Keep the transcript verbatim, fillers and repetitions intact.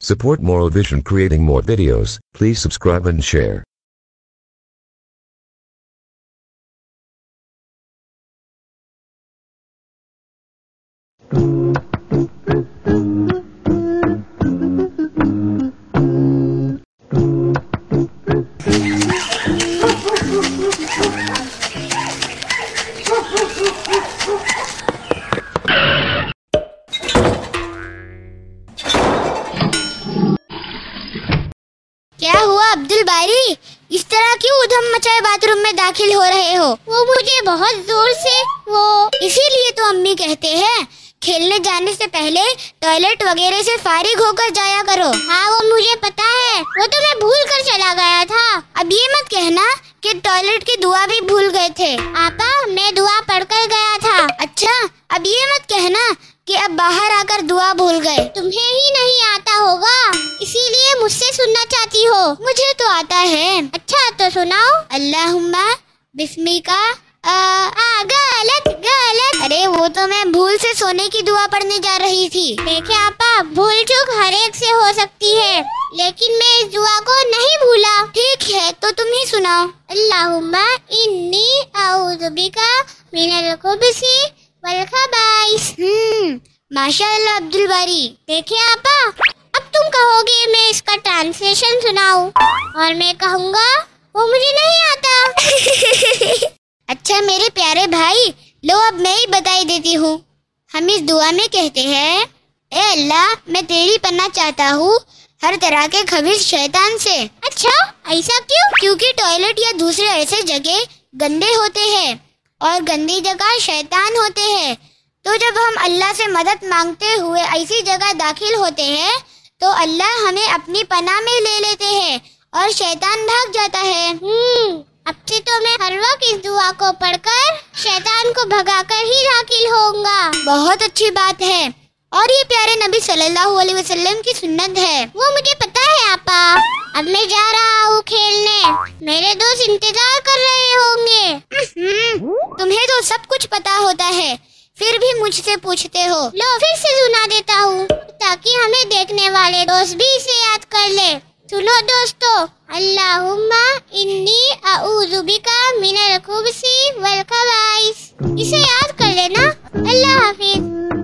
Support Moral Vision creating more videos. Please subscribe and share. क्या हुआ अब्दुल बारी, इस तरह क्यों उधम मचाए बाथरूम में दाखिल हो रहे हो? वो मुझे बहुत जोर से वो इसीलिए तो अम्मी कहते हैं खेलने जाने से पहले टॉयलेट वगैरह से फारिग होकर जाया करो। हाँ वो मुझे पता है, वो तो मैं भूल कर चला गया था। अब ये मत कहना कि टॉयलेट की दुआ भी भूल गए थे। आपा मैं दुआ पढ़कर गया था। अच्छा, अब ये मत कहना कि अब बाहर आकर दुआ भूल गए। तुम्हें ही नहीं आता होगा इसीलिए मुझसे सुनना चाहती हो। मुझे तो आता है। अच्छा तो सुनाओ। अल्लाहुम्मा बिस्मिका। आ, आ, गलत गलत। अरे वो तो मैं भूल से सोने की दुआ पढ़ने जा रही थी। देखे आपा, भूल चूक हर एक से हो सकती है, लेकिन मैं इस दुआ को नहीं भूला। ठीक है तो तुम ही सुनाओ। अल्लाहुम्मा इन्नी अऊज़ु बिका मिनल खुबसी वल खबाइस। हम्म माशाअल्लाह अब्दुल बारी। देखे आपा, अब तुम कहोगे मैं इसका ट्रांसलेशन सुनाऊं और मैं कहूँगा वो मुझे नहीं आता। अच्छा मेरे प्यारे भाई, लो अब मैं ही बताई देती हूँ। हम इस दुआ में कहते हैं, ए अल्लाह मैं तेरी पनाह चाहता हूँ हर तरह के खबीस शैतान से। अच्छा ऐसा क्यों? क्योंकि टॉयलेट या दूसरे ऐसे जगह गंदे होते हैं और गंदी जगह शैतान होते हैं। तो जब हम अल्लाह से मदद मांगते हुए ऐसी जगह दाखिल होते हैं तो अल्लाह हमें अपनी पनाह में ले लेते हैं और शैतान भाग जाता है। हम्म अब से तो मैं हर वक्त इस दुआ को पढ़कर शैतान को भगाकर ही दाखिल होऊंगा। बहुत अच्छी बात है और ये प्यारे नबी सल्लल्लाहु अलैहि वसल्लम की सुन्नत है। वो मुझे पता है आपा। अब मैं जा रहा हूँ खेलने, मेरे दोस्त इंतजार कर रहे होंगे। तुम्हें तो सब कुछ पता होता है, फिर भी मुझसे पूछते हो। लो फिर से सुना देता हूँ ताकि हमें देखने वाले दोस्त भी इसे याद कर ले। सुनो दोस्तों, अल्लाहुम्मा इन्नी अऊज़ु बिका मिनल खुबसी वल खबाइस। इसे याद कर लेना। अल्लाह हाफिज।